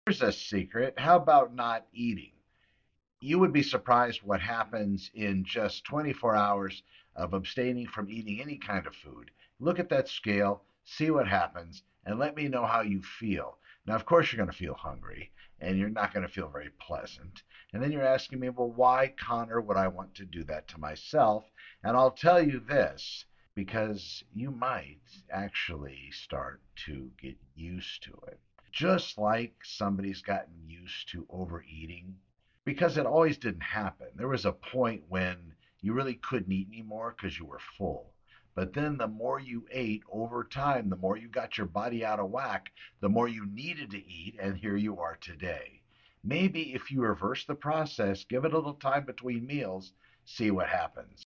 Here's a secret. How about not eating? You would be surprised what happens in just 24 hours of abstaining from eating any kind of food. Look at that scale, see what happens, and let me know how you feel. Now, of course, you're going to feel hungry and you're not going to feel very pleasant. And then you're asking me, well, why, Connor, would I want to do that to myself? And I'll tell you this because you might actually start to get used to it. Just like somebody's gotten used to overeating, because it always didn't happen. There was a point when you really couldn't eat anymore because you were full. But then the more you ate over time, the more you got your body out of whack, the more you needed to eat, and here you are today. Maybe if you reverse the process, give it a little time between meals, see what happens.